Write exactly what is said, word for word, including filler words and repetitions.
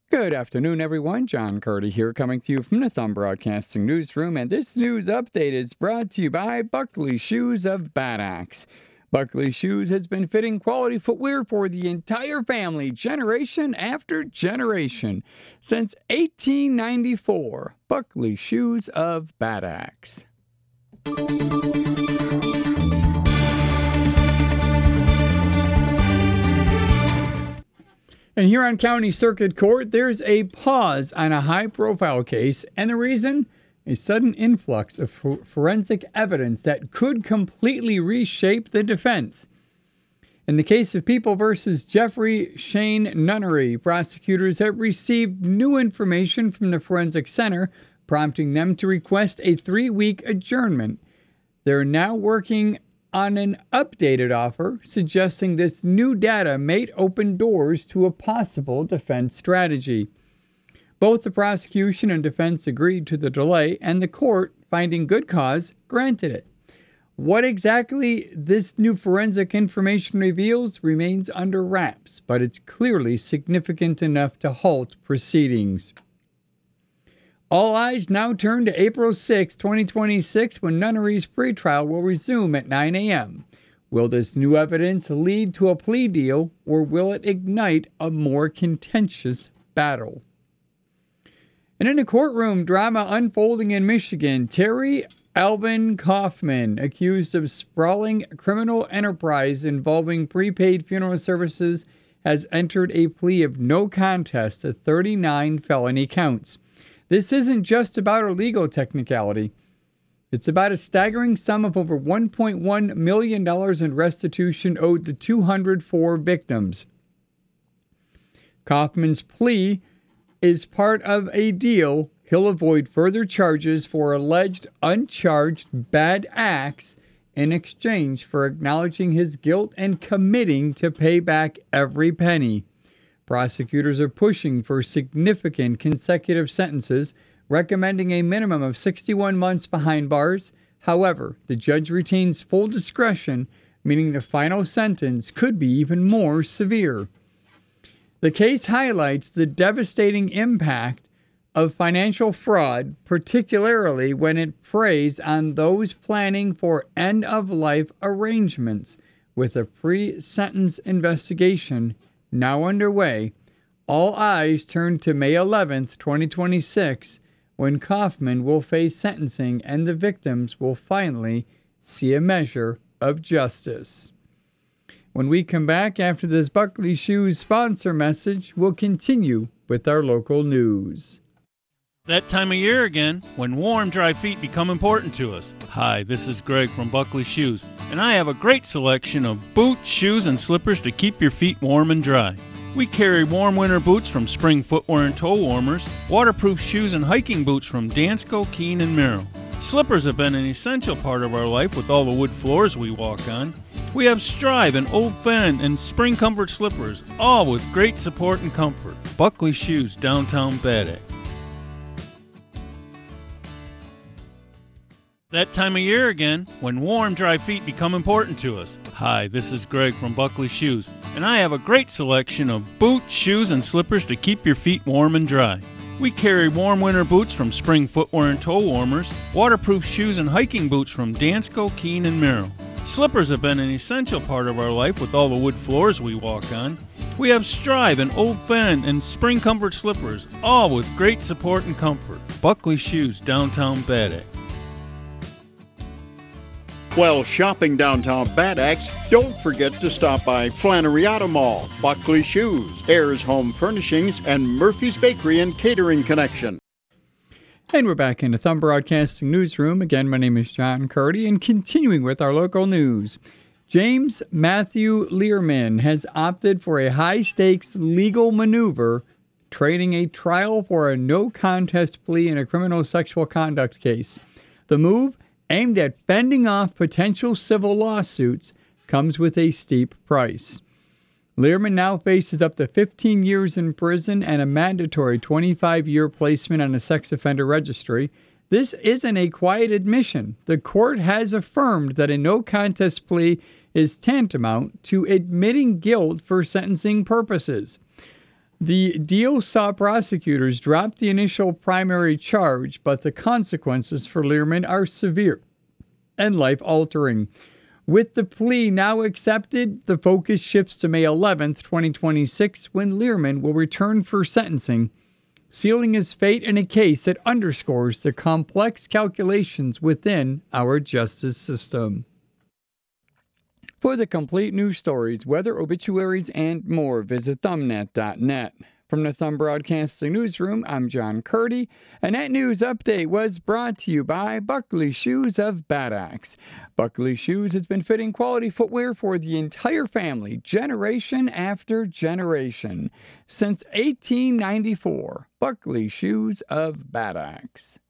Good afternoon, everyone. John Curdy here, coming to you from the Thumb Broadcasting Newsroom, and this news update is brought to you by Buckley Shoes of Bad Axe. Buckley Shoes has been fitting quality footwear for the entire family, generation after generation. Since eighteen ninety-four, Buckley Shoes of Bad Axe. And here on County Circuit Court, there's a pause on a high-profile case, and the reason? A sudden influx of for- forensic evidence that could completely reshape the defense. In the case of People versus Jeffrey Shane Nunnery, prosecutors have received new information from the Forensic Center, prompting them to request a three-week adjournment. They're now working on an updated offer, suggesting this new data may open doors to a possible defense strategy. Both the prosecution and defense agreed to the delay, and the court, finding good cause, granted it. What exactly this new forensic information reveals remains under wraps, but it's clearly significant enough to halt proceedings. All eyes now turn to April sixth, twenty twenty-six, when Nunnery's pretrial will resume at nine a.m. Will this new evidence lead to a plea deal, or will it ignite a more contentious battle? And in a courtroom drama unfolding in Michigan, Terry Alvin Kaufman, accused of sprawling criminal enterprise involving prepaid funeral services, has entered a plea of no contest to thirty-nine felony counts. This isn't just about a legal technicality. It's about a staggering sum of over one point one million dollars in restitution owed to two hundred four victims. Kaufman's plea is part of a deal. He'll avoid further charges for alleged uncharged bad acts in exchange for acknowledging his guilt and committing to pay back every penny. Prosecutors are pushing for significant consecutive sentences, recommending a minimum of sixty-one months behind bars. However, the judge retains full discretion, meaning the final sentence could be even more severe. The case highlights the devastating impact of financial fraud, particularly when it preys on those planning for end-of-life arrangements. With a pre-sentence investigation now underway, all eyes turn to May eleventh, twenty twenty-six, when Kaufman will face sentencing and the victims will finally see a measure of justice. When we come back after this Buckley Shoes sponsor message, we'll continue with our local news. That time of year again, when warm, dry feet become important to us. Hi, this is Greg from Buckley Shoes, and I have a great selection of boots, shoes, and slippers to keep your feet warm and dry. We carry warm winter boots from Spring Footwear and Toe Warmers, waterproof shoes and hiking boots from Dansko, Keen, and Merrill. Slippers have been an essential part of our life with all the wood floors we walk on. We have Strive and Old Fenn and Spring Comfort slippers, all with great support and comfort. Buckley Shoes, downtown Bad Axe. That time of year again, when warm, dry feet become important to us. Hi, this is Greg from Buckley Shoes, and I have a great selection of boots, shoes, and slippers to keep your feet warm and dry. We carry warm winter boots from Spring Footwear and Toe Warmers, waterproof shoes and hiking boots from Dansko, Keen, and Merrill. Slippers have been an essential part of our life with all the wood floors we walk on. We have Strive and Old Fenn and Spring Comfort slippers, all with great support and comfort. Buckley Shoes, downtown Bad Axe. While shopping downtown Bad Axe, don't forget to stop by Flannery Auto Mall, Buckley Shoes, Ayers Home Furnishings, and Murphy's Bakery and Catering Connection. And we're back in the Thumb Broadcasting Newsroom. Again, my name is John Curdy, and continuing with our local news. James Matthew Learman has opted for a high-stakes legal maneuver, trading a trial for a no-contest plea in a criminal sexual conduct case. The move, aimed at fending off potential civil lawsuits, comes with a steep price. Learman now faces up to fifteen years in prison and a mandatory twenty-five year placement on the sex offender registry. This isn't a quiet admission. The court has affirmed that a no-contest plea is tantamount to admitting guilt for sentencing purposes. The deal saw prosecutors drop the initial primary charge, but the consequences for Learman are severe and life-altering. With the plea now accepted, the focus shifts to May eleventh, twenty twenty-six, when Learman will return for sentencing, sealing his fate in a case that underscores the complex calculations within our justice system. For the complete news stories, weather, obituaries, and more, visit thumbnet dot net. From the Thumb Broadcasting Newsroom, I'm John Curdy, and that news update was brought to you by Buckley Shoes of Bad Axe. Buckley Shoes has been fitting quality footwear for the entire family, generation after generation. Since eighteen ninety-four, Buckley Shoes of Bad Axe.